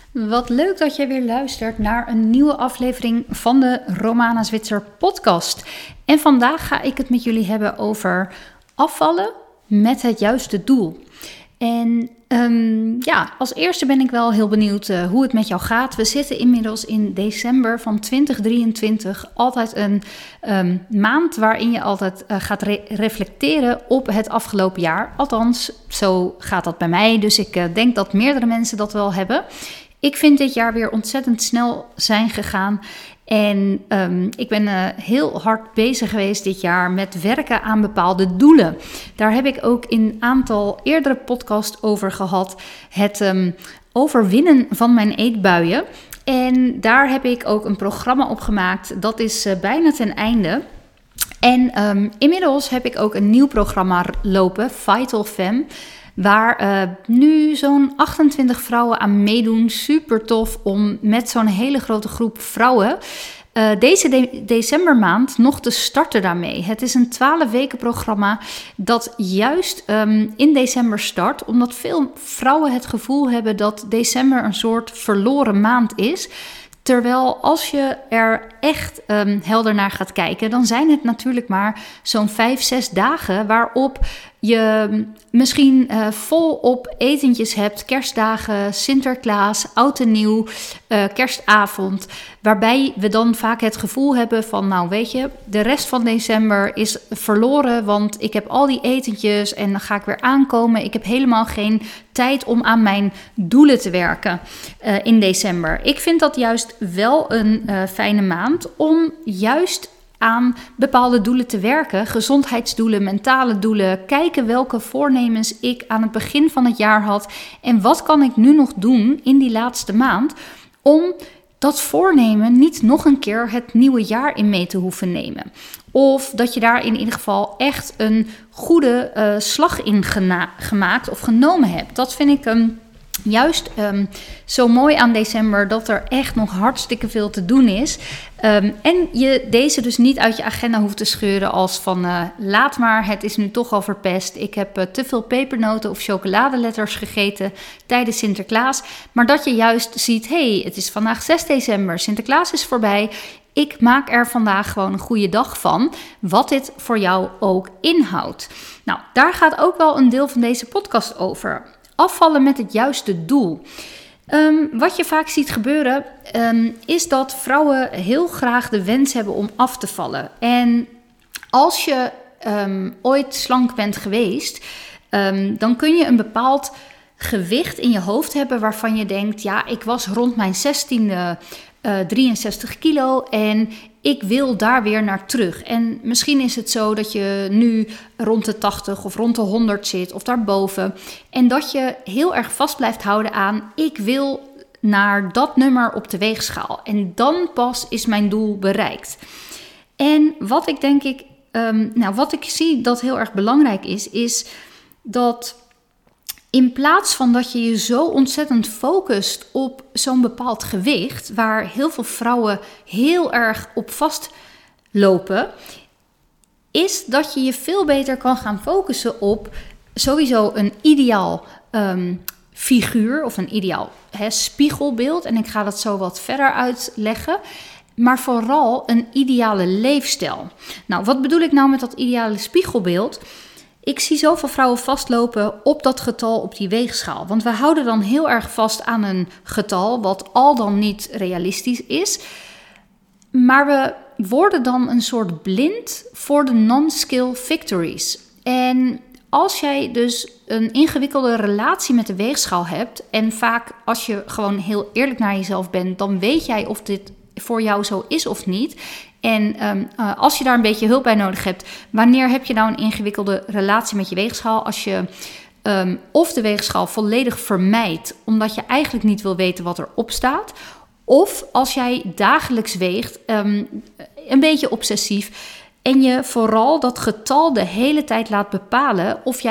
Wat leuk dat je weer luistert naar een nieuwe aflevering van de Romana Zwitser podcast. En vandaag ga ik het met jullie hebben over afvallen met het juiste doel. En als eerste ben ik wel heel benieuwd hoe het met jou gaat. We zitten inmiddels in december van 2023. Altijd een maand waarin je altijd gaat reflecteren op het afgelopen jaar. Althans, zo gaat dat bij mij. Dus ik denk dat meerdere mensen dat wel hebben. Ik vind dit jaar weer ontzettend snel zijn gegaan. En ik ben heel hard bezig geweest dit jaar met werken aan bepaalde doelen. Daar heb ik ook in een aantal eerdere podcasts over gehad. Het overwinnen van mijn eetbuien. En daar heb ik ook een programma op gemaakt. Dat is bijna ten einde. En inmiddels heb ik ook een nieuw programma lopen, Vital Femme. Waar nu zo'n 28 vrouwen aan meedoen. Super tof om met zo'n hele grote groep vrouwen deze decembermaand nog te starten daarmee. Het is een 12 weken programma dat juist in december start. Omdat veel vrouwen het gevoel hebben dat december een soort verloren maand is. Terwijl als je er echt helder naar gaat kijken, dan zijn het natuurlijk maar zo'n 5-6 dagen waarop je misschien volop etentjes hebt. Kerstdagen, Sinterklaas, Oud en Nieuw, Kerstavond. Waarbij we dan vaak het gevoel hebben van, nou weet je, de rest van december is verloren. Want ik heb al die etentjes en dan ga ik weer aankomen. Ik heb helemaal geen tijd om aan mijn doelen te werken in december. Ik vind dat juist wel een fijne maand om juist aan bepaalde doelen te werken. Gezondheidsdoelen, mentale doelen. Kijken welke voornemens ik aan het begin van het jaar had. En wat kan ik nu nog doen in die laatste maand om dat voornemen niet nog een keer het nieuwe jaar in mee te hoeven nemen. Of dat je daar in ieder geval echt een goede slag in gemaakt of genomen hebt. Dat vind ik juist zo mooi aan december, dat er echt nog hartstikke veel te doen is. En je deze dus niet uit je agenda hoeft te scheuren als van laat maar, het is nu toch al verpest. Ik heb te veel pepernoten of chocoladeletters gegeten tijdens Sinterklaas. Maar dat je juist ziet, het is vandaag 6 december, Sinterklaas is voorbij. Ik maak er vandaag gewoon een goede dag van, wat dit voor jou ook inhoudt. Nou, daar gaat ook wel een deel van deze podcast over. Afvallen met het juiste doel. Wat je vaak ziet gebeuren is dat vrouwen heel graag de wens hebben om af te vallen. En als je ooit slank bent geweest, dan kun je een bepaald gewicht in je hoofd hebben waarvan je denkt, ja, ik was rond mijn 16e 63 kilo en ik wil daar weer naar terug. En misschien is het zo dat je nu rond de 80 of rond de 100 zit of daarboven. En dat je heel erg vast blijft houden aan, ik wil naar dat nummer op de weegschaal. En dan pas is mijn doel bereikt. En wat ik zie dat heel erg belangrijk is dat in plaats van dat je je zo ontzettend focust op zo'n bepaald gewicht, waar heel veel vrouwen heel erg op vastlopen, is dat je je veel beter kan gaan focussen op sowieso een ideaal figuur of een ideaal spiegelbeeld. En ik ga dat zo wat verder uitleggen. Maar vooral een ideale leefstijl. Nou, wat bedoel ik nou met dat ideale spiegelbeeld? Ik zie zoveel vrouwen vastlopen op dat getal op die weegschaal. Want we houden dan heel erg vast aan een getal wat al dan niet realistisch is. Maar we worden dan een soort blind voor de non-skill victories. En als jij dus een ingewikkelde relatie met de weegschaal hebt, en vaak als je gewoon heel eerlijk naar jezelf bent, dan weet jij of dit voor jou zo is of niet. En als je daar een beetje hulp bij nodig hebt, wanneer heb je nou een ingewikkelde relatie met je weegschaal? Als je of de weegschaal volledig vermijdt, omdat je eigenlijk niet wil weten wat erop staat. Of als jij dagelijks weegt, een beetje obsessief, en je vooral dat getal de hele tijd laat bepalen of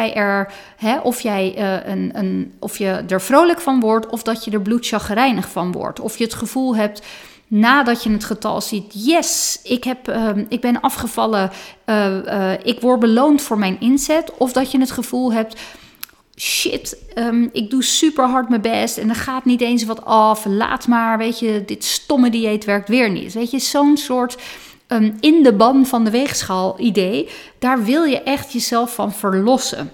je er vrolijk van wordt of dat je er bloedchagrijnig van wordt. Of je het gevoel hebt, nadat je het getal ziet, yes, ik ben afgevallen, ik word beloond voor mijn inzet. Of dat je het gevoel hebt, shit, ik doe super hard mijn best en er gaat niet eens wat af. Laat maar, weet je, dit stomme dieet werkt weer niet. Weet je, zo'n soort in de ban van de weegschaal idee, daar wil je echt jezelf van verlossen.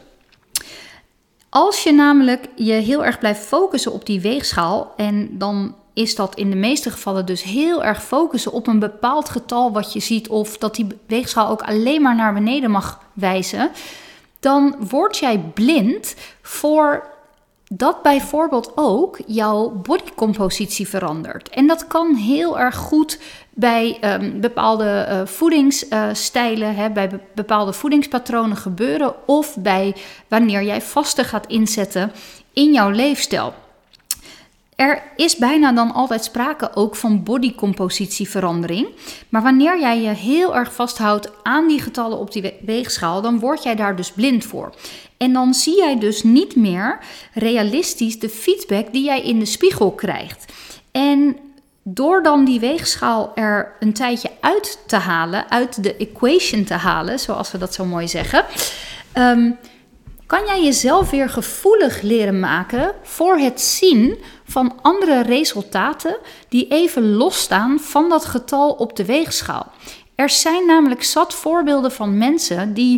Als je namelijk je heel erg blijft focussen op die weegschaal, en dan is dat in de meeste gevallen dus heel erg focussen op een bepaald getal wat je ziet, of dat die weegschaal ook alleen maar naar beneden mag wijzen, dan word jij blind voor dat bijvoorbeeld ook jouw bodycompositie verandert. En dat kan heel erg goed bij bepaalde voedingsstijlen, bij bepaalde voedingspatronen gebeuren, of bij wanneer jij vasten gaat inzetten in jouw leefstijl. Er is bijna dan altijd sprake ook van bodycompositieverandering. Maar wanneer jij je heel erg vasthoudt aan die getallen op die weegschaal, dan word jij daar dus blind voor. En dan zie jij dus niet meer realistisch de feedback die jij in de spiegel krijgt. En door dan die weegschaal er een tijdje uit te halen, uit de equation te halen, zoals we dat zo mooi zeggen, kan jij jezelf weer gevoelig leren maken voor het zien van andere resultaten die even losstaan van dat getal op de weegschaal. Er zijn namelijk zat voorbeelden van mensen die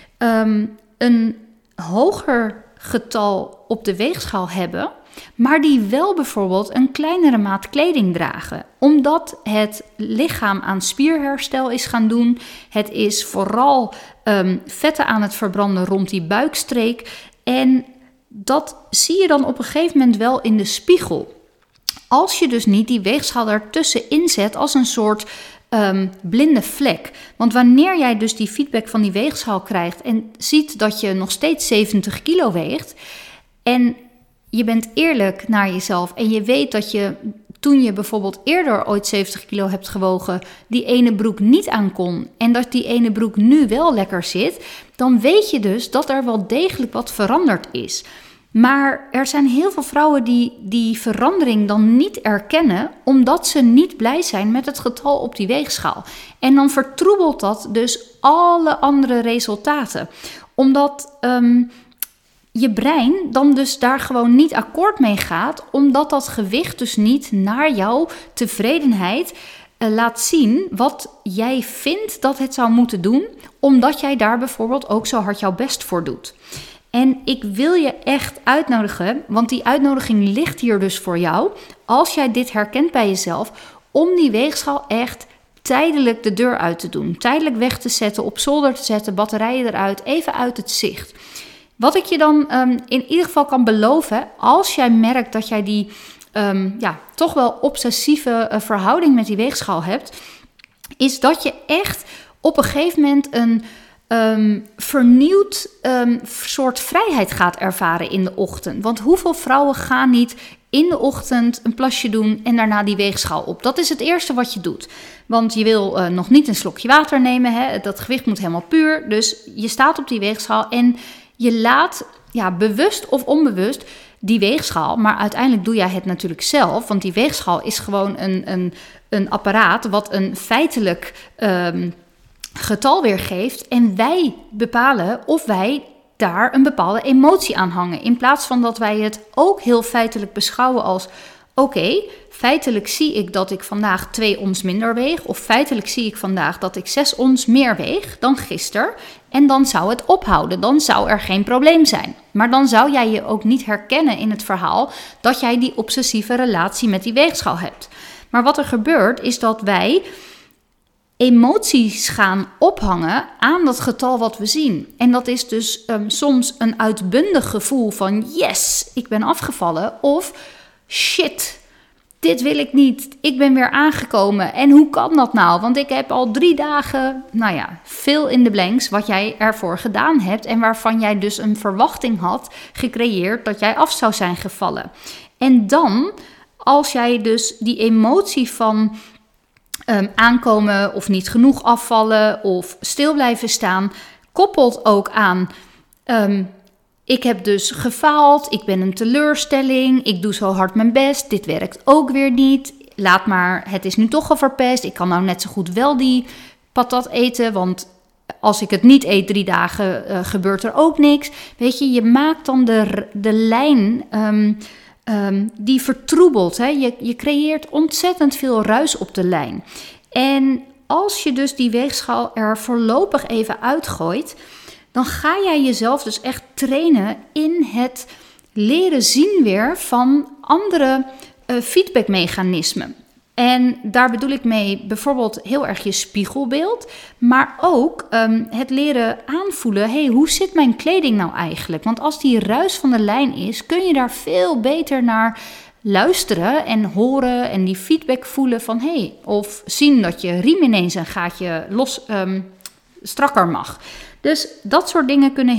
een hoger getal op de weegschaal hebben, maar die wel bijvoorbeeld een kleinere maat kleding dragen. Omdat het lichaam aan spierherstel is gaan doen. Het is vooral vetten aan het verbranden rond die buikstreek. En dat zie je dan op een gegeven moment wel in de spiegel. Als je dus niet die weegschaal ertussen inzet als een soort blinde vlek. Want wanneer jij dus die feedback van die weegschaal krijgt en ziet dat je nog steeds 70 kilo weegt en je bent eerlijk naar jezelf en je weet dat je, toen je bijvoorbeeld eerder ooit 70 kilo hebt gewogen, die ene broek niet aan kon en dat die ene broek nu wel lekker zit, dan weet je dus dat er wel degelijk wat veranderd is. Maar er zijn heel veel vrouwen die verandering dan niet erkennen, omdat ze niet blij zijn met het getal op die weegschaal. En dan vertroebelt dat dus alle andere resultaten. Omdat je brein dan dus daar gewoon niet akkoord mee gaat, omdat dat gewicht dus niet naar jouw tevredenheid laat zien wat jij vindt dat het zou moeten doen, omdat jij daar bijvoorbeeld ook zo hard jouw best voor doet. En ik wil je echt uitnodigen, want die uitnodiging ligt hier dus voor jou, als jij dit herkent bij jezelf, om die weegschaal echt tijdelijk de deur uit te doen. Tijdelijk weg te zetten, op zolder te zetten, batterijen eruit, even uit het zicht. Wat ik je dan in ieder geval kan beloven, als jij merkt dat jij die toch wel obsessieve verhouding met die weegschaal hebt, is dat je echt op een gegeven moment een vernieuwd soort vrijheid gaat ervaren in de ochtend. Want hoeveel vrouwen gaan niet in de ochtend een plasje doen en daarna die weegschaal op? Dat is het eerste wat je doet. Want je wil nog niet een slokje water nemen. Hè? Dat gewicht moet helemaal puur. Dus je staat op die weegschaal en je laat, bewust of onbewust, die weegschaal. Maar uiteindelijk doe jij het natuurlijk zelf. Want die weegschaal is gewoon een apparaat wat een feitelijk getal weergeeft. En wij bepalen of wij daar een bepaalde emotie aan hangen. In plaats van dat wij het ook heel feitelijk beschouwen als, oké, feitelijk zie ik dat ik vandaag 2 ons minder weeg. Of feitelijk zie ik vandaag dat ik 6 ons meer weeg dan gisteren. En dan zou het ophouden. Dan zou er geen probleem zijn. Maar dan zou jij je ook niet herkennen in het verhaal dat jij die obsessieve relatie met die weegschaal hebt. Maar wat er gebeurt is dat wij emoties gaan ophangen aan dat getal wat we zien. En dat is dus soms een uitbundig gevoel van yes, ik ben afgevallen. Of shit, dit wil ik niet. Ik ben weer aangekomen. En hoe kan dat nou? Want ik heb al 3 dagen, veel in de blanks wat jij ervoor gedaan hebt. En waarvan jij dus een verwachting had gecreëerd dat jij af zou zijn gevallen. En dan, als jij dus die emotie van aankomen of niet genoeg afvallen of stil blijven staan, koppelt ook aan ik heb dus gefaald, ik ben een teleurstelling, ik doe zo hard mijn best, dit werkt ook weer niet, laat maar, het is nu toch al verpest, ik kan nou net zo goed wel die patat eten, want als ik het niet eet 3 dagen, gebeurt er ook niks. Weet je, je maakt dan de lijn die vertroebelt. Hè? Je creëert ontzettend veel ruis op de lijn. En als je dus die weegschaal er voorlopig even uitgooit, dan ga jij jezelf dus echt trainen in het leren zien weer van andere feedbackmechanismen. En daar bedoel ik mee bijvoorbeeld heel erg je spiegelbeeld, maar ook het leren aanvoelen, hey, hoe zit mijn kleding nou eigenlijk? Want als die ruis van de lijn is, kun je daar veel beter naar luisteren en horen en die feedback voelen van hey, of zien dat je riem ineens een gaatje strakker mag. Dus dat soort dingen kunnen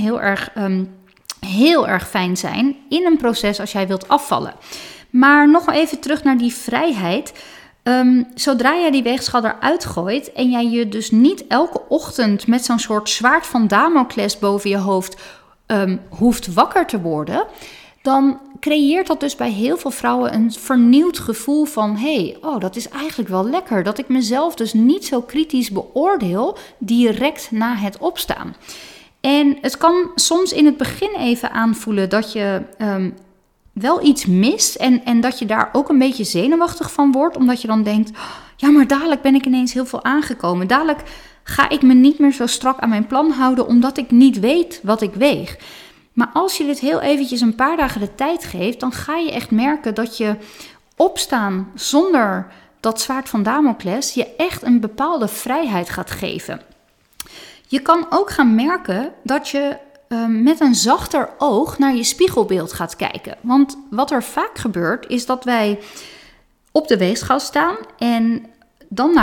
heel erg fijn zijn in een proces als jij wilt afvallen. Maar nog even terug naar die vrijheid. Zodra jij die weegschaal eruit gooit en jij je dus niet elke ochtend met zo'n soort zwaard van Damocles boven je hoofd hoeft wakker te worden, dan creëert dat dus bij heel veel vrouwen een vernieuwd gevoel van hey, dat is eigenlijk wel lekker dat ik mezelf dus niet zo kritisch beoordeel direct na het opstaan. En het kan soms in het begin even aanvoelen dat je wel iets mist en dat je daar ook een beetje zenuwachtig van wordt, omdat je dan denkt, ja, maar dadelijk ben ik ineens heel veel aangekomen. Dadelijk ga ik me niet meer zo strak aan mijn plan houden, omdat ik niet weet wat ik weeg. Maar als je dit heel eventjes een paar dagen de tijd geeft, dan ga je echt merken dat je opstaan zonder dat zwaard van Damocles je echt een bepaalde vrijheid gaat geven. Je kan ook gaan merken dat je met een zachter oog naar je spiegelbeeld gaat kijken. Want wat er vaak gebeurt is dat wij op de weegschaal staan en dan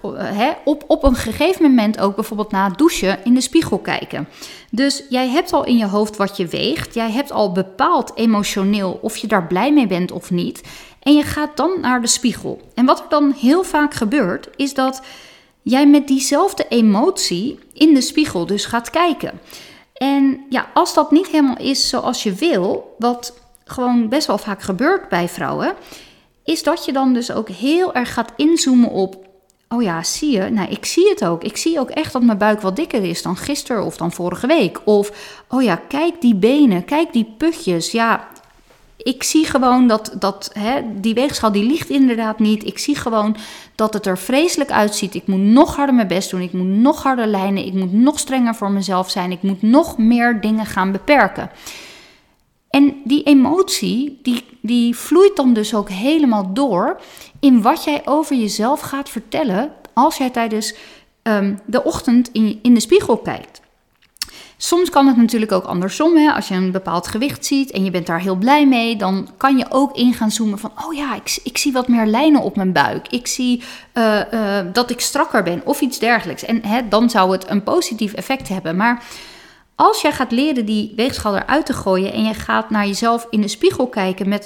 op een gegeven moment ook bijvoorbeeld na het douchen in de spiegel kijken. Dus jij hebt al in je hoofd wat je weegt. Jij hebt al bepaald emotioneel of je daar blij mee bent of niet. En je gaat dan naar de spiegel. En wat er dan heel vaak gebeurt is dat jij met diezelfde emotie in de spiegel dus gaat kijken. En ja, als dat niet helemaal is zoals je wil, wat gewoon best wel vaak gebeurt bij vrouwen, is dat je dan dus ook heel erg gaat inzoomen op, oh ja, zie je, nou ik zie het ook. Ik zie ook echt dat mijn buik wat dikker is dan gisteren of dan vorige week. Of, oh ja, kijk die benen, kijk die putjes. Ja, ik zie gewoon dat die weegschaal die ligt inderdaad niet. Ik zie gewoon dat het er vreselijk uitziet. Ik moet nog harder mijn best doen. Ik moet nog harder lijnen. Ik moet nog strenger voor mezelf zijn. Ik moet nog meer dingen gaan beperken. En die emotie, die vloeit dan dus ook helemaal door in wat jij over jezelf gaat vertellen als jij tijdens de ochtend in de spiegel kijkt. Soms kan het natuurlijk ook andersom. Hè? Als je een bepaald gewicht ziet en je bent daar heel blij mee, dan kan je ook in gaan zoomen van, oh ja, ik zie wat meer lijnen op mijn buik. Ik zie dat ik strakker ben of iets dergelijks. En dan zou het een positief effect hebben. Maar als jij gaat leren die weegschaal eruit te gooien en je gaat naar jezelf in de spiegel kijken met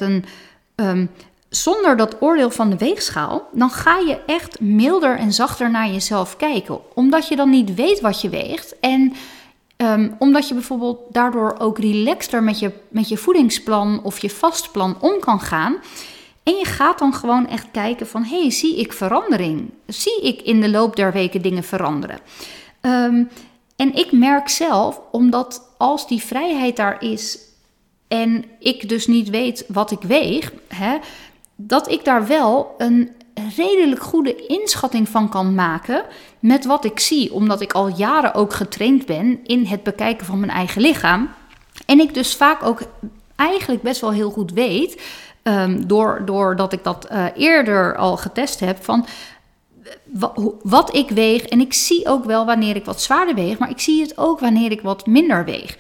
zonder dat oordeel van de weegschaal, dan ga je echt milder en zachter naar jezelf kijken. Omdat je dan niet weet wat je weegt en omdat je bijvoorbeeld daardoor ook relaxter met je voedingsplan of je vastplan om kan gaan. En je gaat dan gewoon echt kijken van, hey, zie ik verandering? Zie ik in de loop der weken dingen veranderen? En ik merk zelf, omdat als die vrijheid daar is en ik dus niet weet wat ik weeg, dat ik daar wel een redelijk goede inschatting van kan maken met wat ik zie. Omdat ik al jaren ook getraind ben in het bekijken van mijn eigen lichaam. En ik dus vaak ook eigenlijk best wel heel goed weet, doordat ik dat eerder al getest heb, van wat ik weeg. En ik zie ook wel wanneer ik wat zwaarder weeg, maar ik zie het ook wanneer ik wat minder weeg.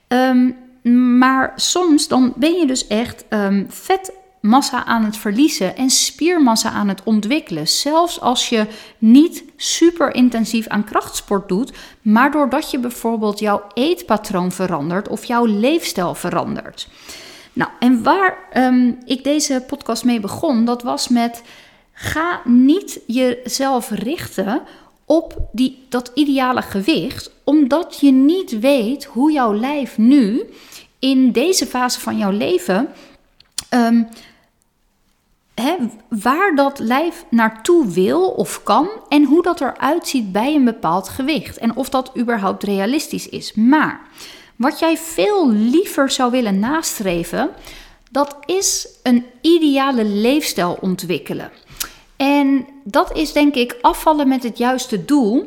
Maar soms dan ben je dus echt vetmassa aan het verliezen en spiermassa aan het ontwikkelen. Zelfs als je niet super intensief aan krachtsport doet, maar doordat je bijvoorbeeld jouw eetpatroon verandert of jouw leefstijl verandert. Nou, en waar ik deze podcast mee begon, dat was met: ga niet jezelf richten op dat ideale gewicht, omdat je niet weet hoe jouw lijf nu in deze fase van jouw leven waar dat lijf naartoe wil of kan en hoe dat eruit ziet bij een bepaald gewicht en of dat überhaupt realistisch is. Maar wat jij veel liever zou willen nastreven, dat is een ideale leefstijl ontwikkelen. En dat is denk ik afvallen met het juiste doel.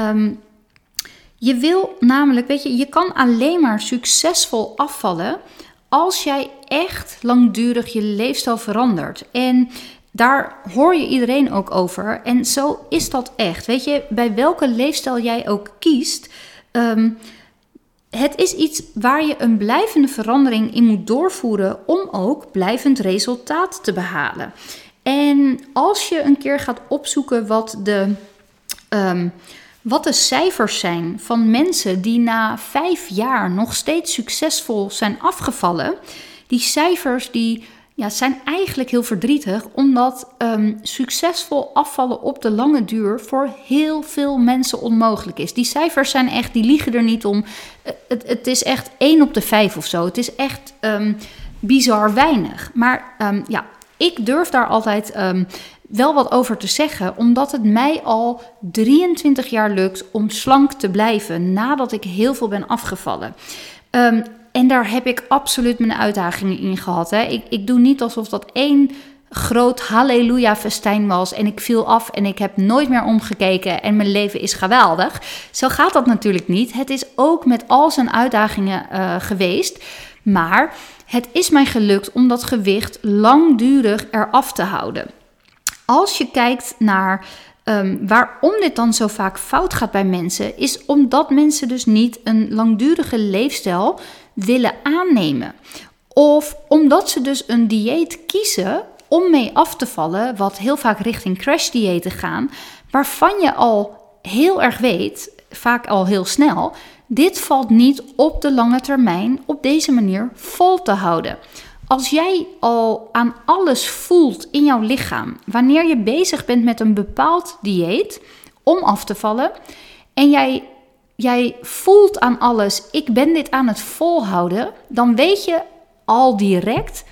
Je wil namelijk, je kan alleen maar succesvol afvallen als jij echt langdurig je leefstijl verandert. En daar hoor je iedereen ook over. En zo is dat echt. Bij welke leefstijl jij ook kiest, het is iets waar je een blijvende verandering in moet doorvoeren om ook blijvend resultaat te behalen. En als je een keer gaat opzoeken wat de cijfers zijn van mensen die na 5 jaar nog steeds succesvol zijn afgevallen. Die cijfers zijn eigenlijk heel verdrietig, omdat succesvol afvallen op de lange duur voor heel veel mensen onmogelijk is. Die cijfers zijn echt, die liegen er niet om. Het is echt 1 op de 5 of zo. Het is echt bizar weinig. Maar ik durf daar altijd wel wat over te zeggen, omdat het mij al 23 jaar lukt om slank te blijven nadat ik heel veel ben afgevallen. En daar heb ik absoluut mijn uitdagingen in gehad. Ik doe niet alsof dat één groot halleluja-festijn was en ik viel af en ik heb nooit meer omgekeken en mijn leven is geweldig. Zo gaat dat natuurlijk niet. Het is ook met al zijn uitdagingen geweest, maar het is mij gelukt om dat gewicht langdurig eraf te houden. Als je kijkt naar waarom dit dan zo vaak fout gaat bij mensen, is omdat mensen dus niet een langdurige leefstijl willen aannemen. Of omdat ze dus een dieet kiezen om mee af te vallen, wat heel vaak richting crashdiëten gaan, waarvan je al heel erg weet, vaak al heel snel, dit valt niet op de lange termijn op deze manier vol te houden. Als jij al aan alles voelt in jouw lichaam, wanneer je bezig bent met een bepaald dieet om af te vallen en jij voelt aan alles, ik ben dit aan het volhouden, dan weet je al direct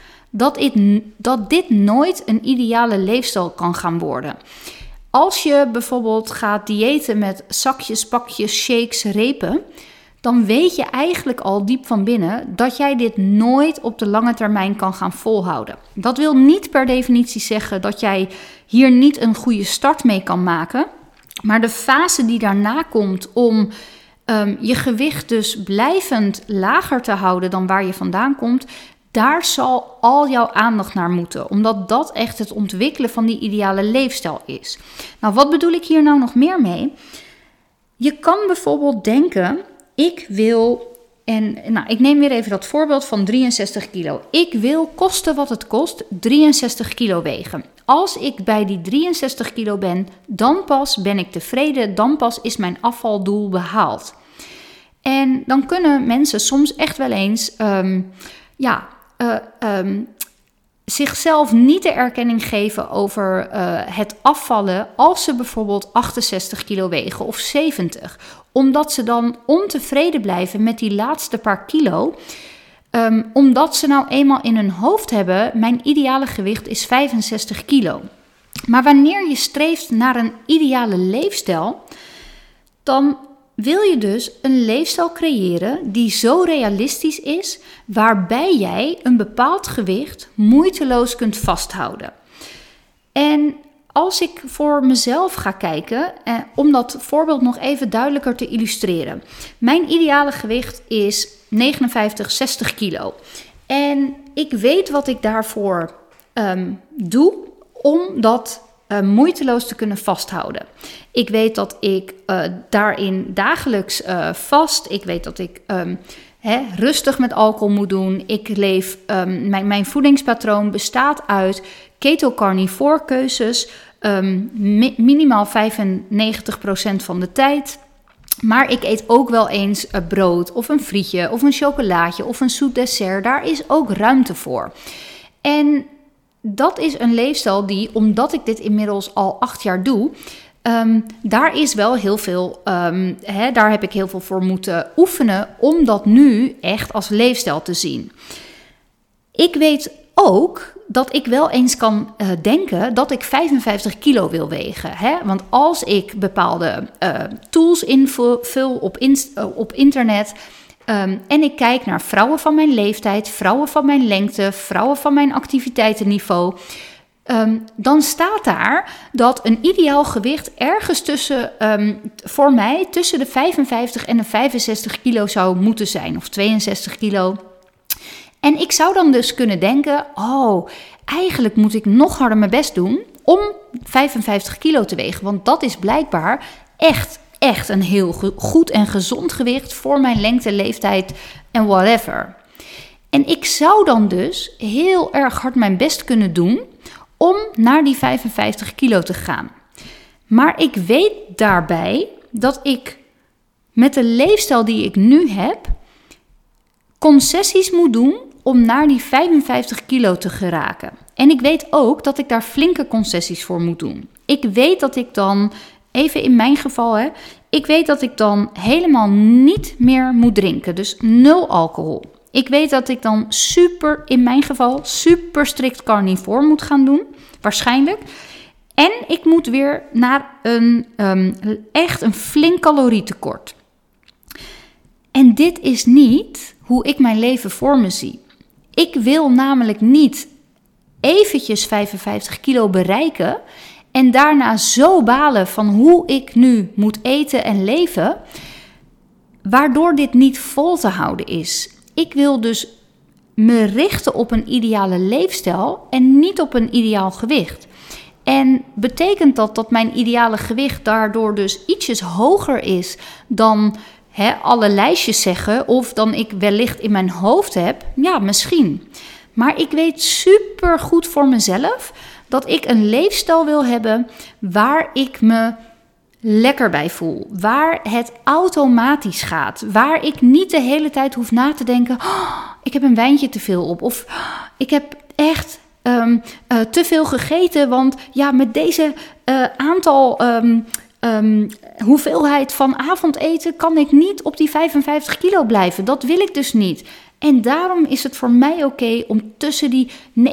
dat dit nooit een ideale leefstijl kan gaan worden. Als je bijvoorbeeld gaat diëten met zakjes, pakjes, shakes, repen, dan weet je eigenlijk al diep van binnen dat jij dit nooit op de lange termijn kan gaan volhouden. Dat wil niet per definitie zeggen dat jij hier niet een goede start mee kan maken. Maar de fase die daarna komt om je gewicht dus blijvend lager te houden dan waar je vandaan komt, daar zal al jouw aandacht naar moeten. Omdat dat echt het ontwikkelen van die ideale leefstijl is. Nou, wat bedoel ik hier nou nog meer mee? Je kan bijvoorbeeld denken, ik neem weer even dat voorbeeld van 63 kilo. Ik wil, koste wat het kost, 63 kilo wegen. Als ik bij die 63 kilo ben, dan pas ben ik tevreden, dan pas is mijn afvaldoel behaald. En dan kunnen mensen soms echt wel eens zichzelf niet de erkenning geven over het afvallen als ze bijvoorbeeld 68 kilo wegen of 70. Omdat ze dan ontevreden blijven met die laatste paar kilo. Omdat ze nou eenmaal in hun hoofd hebben, mijn ideale gewicht is 65 kilo. Maar wanneer je streeft naar een ideale leefstijl, dan wil je dus een leefstijl creëren die zo realistisch is, waarbij jij een bepaald gewicht moeiteloos kunt vasthouden. En als ik voor mezelf ga kijken, om dat voorbeeld nog even duidelijker te illustreren. Mijn ideale gewicht is 59-60 kilo. En ik weet wat ik daarvoor doe om dat moeiteloos te kunnen vasthouden. Ik weet dat ik daarin dagelijks vast. Ik weet dat ik rustig met alcohol moet doen. Ik leef, mijn voedingspatroon bestaat uit keto-carnivore keuzes. Minimaal 95% van de tijd. Maar ik eet ook wel eens brood of een frietje of een chocolaatje of een zoet dessert. Daar is ook ruimte voor. En dat is een leefstijl die, omdat ik dit inmiddels al 8 jaar doe, daar is wel heel veel, daar heb ik heel veel voor moeten oefenen om dat nu echt als leefstijl te zien. Ik weet ook dat ik wel eens kan denken dat ik 55 kilo wil wegen. Hè? Want als ik bepaalde tools invul op internet en ik kijk naar vrouwen van mijn leeftijd, vrouwen van mijn lengte, vrouwen van mijn activiteitenniveau, dan staat daar dat een ideaal gewicht ergens voor mij tussen de 55 en de 65 kilo zou moeten zijn, of 62 kilo. En ik zou dan dus kunnen denken, eigenlijk moet ik nog harder mijn best doen om 55 kilo te wegen. Want dat is blijkbaar echt een heel goed en gezond gewicht voor mijn lengte, leeftijd en whatever. En ik zou dan dus heel erg hard mijn best kunnen doen om naar die 55 kilo te gaan. Maar ik weet daarbij dat ik met de leefstijl die ik nu heb concessies moet doen om naar die 55 kilo te geraken. En ik weet ook dat ik daar flinke concessies voor moet doen. Ik weet dat ik dan, even in mijn geval, ik weet dat ik dan helemaal niet meer moet drinken. Dus 0 alcohol. Ik weet dat ik dan in mijn geval super strikt carnivore moet gaan doen. Waarschijnlijk. En ik moet weer naar echt een flink calorietekort. En dit is niet hoe ik mijn leven voor me zie. Ik wil namelijk niet eventjes 55 kilo bereiken en daarna zo balen van hoe ik nu moet eten en leven, waardoor dit niet vol te houden is. Ik wil dus me richten op een ideale leefstijl en niet op een ideaal gewicht. En betekent dat mijn ideale gewicht daardoor dus ietsjes hoger is dan alle lijstjes zeggen, of dan ik wellicht in mijn hoofd heb? Ja, misschien. Maar ik weet super goed voor mezelf dat ik een leefstijl wil hebben waar ik me lekker bij voel. Waar het automatisch gaat. Waar ik niet de hele tijd hoef na te denken, ik heb een wijntje te veel op. Of ik heb echt te veel gegeten, want ja, met deze aantal hoeveelheid van avondeten kan ik niet op die 55 kilo blijven. Dat wil ik dus niet. En daarom is het voor mij oké om tussen die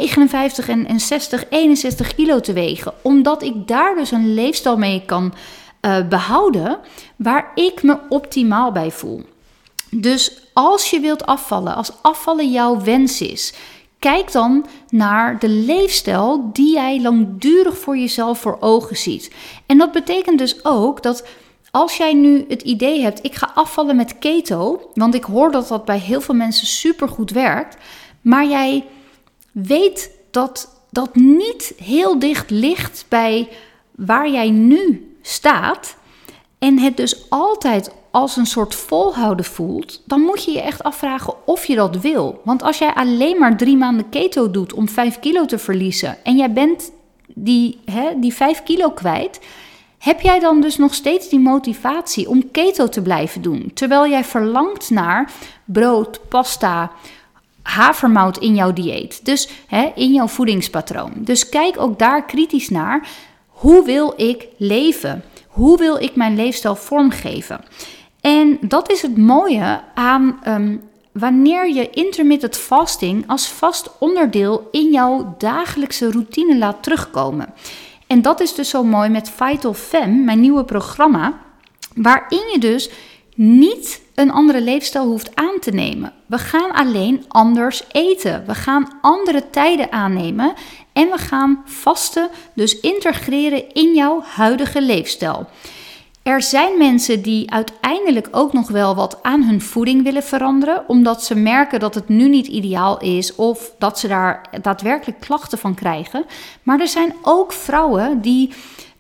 59 en 61 kilo te wegen. Omdat ik daar dus een leefstijl mee kan behouden waar ik me optimaal bij voel. Dus als je wilt afvallen, als afvallen jouw wens is, kijk dan naar de leefstijl die jij langdurig voor jezelf voor ogen ziet. En dat betekent dus ook dat als jij nu het idee hebt, ik ga afvallen met keto, want ik hoor dat dat bij heel veel mensen supergoed werkt, maar jij weet dat dat niet heel dicht ligt bij waar jij nu staat en het dus altijd als een soort volhouden voelt, dan moet je je echt afvragen of je dat wil. Want als jij alleen maar 3 maanden keto doet om 5 kilo te verliezen en jij bent die 5 kilo kwijt, heb jij dan dus nog steeds die motivatie om keto te blijven doen? Terwijl jij verlangt naar brood, pasta, havermout in jouw dieet. Dus in jouw voedingspatroon. Dus kijk ook daar kritisch naar. Hoe wil ik leven? Hoe wil ik mijn leefstijl vormgeven? En dat is het mooie aan wanneer je intermittent fasting als vast onderdeel in jouw dagelijkse routine laat terugkomen. En dat is dus zo mooi met Vital Femme, mijn nieuwe programma, waarin je dus niet een andere leefstijl hoeft aan te nemen. We gaan alleen anders eten. We gaan andere tijden aannemen en we gaan vasten, dus integreren in jouw huidige leefstijl. Er zijn mensen die uiteindelijk ook nog wel wat aan hun voeding willen veranderen, omdat ze merken dat het nu niet ideaal is of dat ze daar daadwerkelijk klachten van krijgen. Maar er zijn ook vrouwen die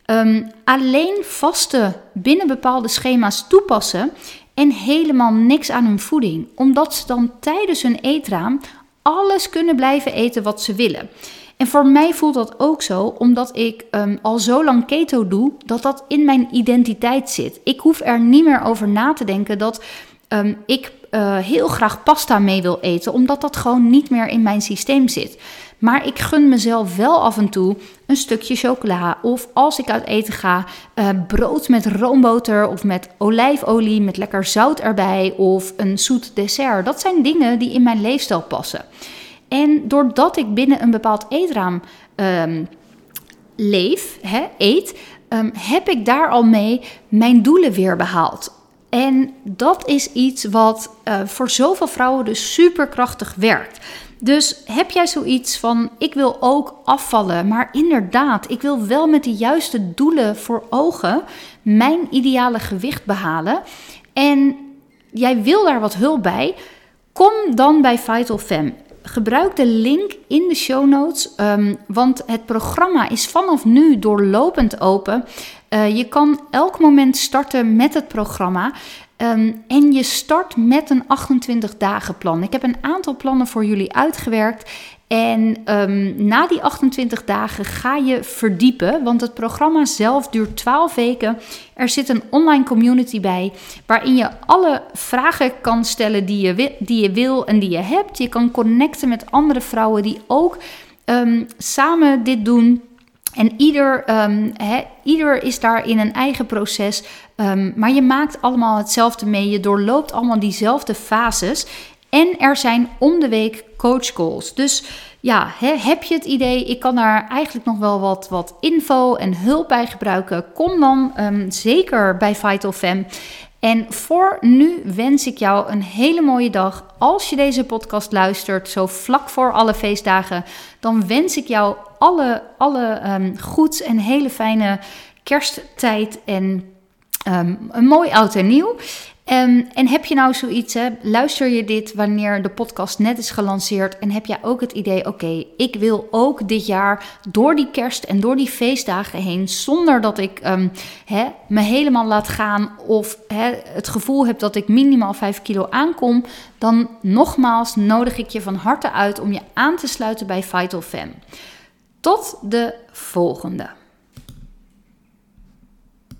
alleen vasten binnen bepaalde schema's toepassen en helemaal niks aan hun voeding, omdat ze dan tijdens hun eetraam alles kunnen blijven eten wat ze willen. En voor mij voelt dat ook zo, omdat ik al zo lang keto doe, dat in mijn identiteit zit. Ik hoef er niet meer over na te denken dat ik heel graag pasta mee wil eten, omdat dat gewoon niet meer in mijn systeem zit. Maar ik gun mezelf wel af en toe een stukje chocola. Of als ik uit eten ga, brood met roomboter of met olijfolie met lekker zout erbij of een zoet dessert. Dat zijn dingen die in mijn leefstijl passen. En doordat ik binnen een bepaald eetraam eet, heb ik daar al mee mijn doelen weer behaald. En dat is iets wat voor zoveel vrouwen dus superkrachtig werkt. Dus heb jij zoiets van, ik wil ook afvallen, maar inderdaad, ik wil wel met de juiste doelen voor ogen mijn ideale gewicht behalen. En jij wil daar wat hulp bij, kom dan bij Vital Femme. Gebruik de link in de show notes, want het programma is vanaf nu doorlopend open. Je kan elk moment starten met het programma. En je start met een 28 dagen plan. Ik heb een aantal plannen voor jullie uitgewerkt. En na die 28 dagen ga je verdiepen. Want het programma zelf duurt 12 weken. Er zit een online community bij. Waarin je alle vragen kan stellen die je wil en die je hebt. Je kan connecten met andere vrouwen die ook samen dit doen. En ieder is daar in een eigen proces. Maar je maakt allemaal hetzelfde mee. Je doorloopt allemaal diezelfde fases. En er zijn om de week coachcalls. Dus ja, heb je het idee, ik kan daar eigenlijk nog wel wat info en hulp bij gebruiken. Kom dan zeker bij Vital Femme. En voor nu wens ik jou een hele mooie dag. Als je deze podcast luistert, zo vlak voor alle feestdagen, dan wens ik jou alle goeds en hele fijne kersttijd en een mooi oud en nieuw. En heb je nou zoiets, luister je dit wanneer de podcast net is gelanceerd en heb jij ook het idee, oké, ik wil ook dit jaar door die kerst en door die feestdagen heen, zonder dat ik me helemaal laat gaan of het gevoel heb dat ik minimaal 5 kilo aankom, dan nogmaals nodig ik je van harte uit om je aan te sluiten bij Vital Femme. Tot de volgende.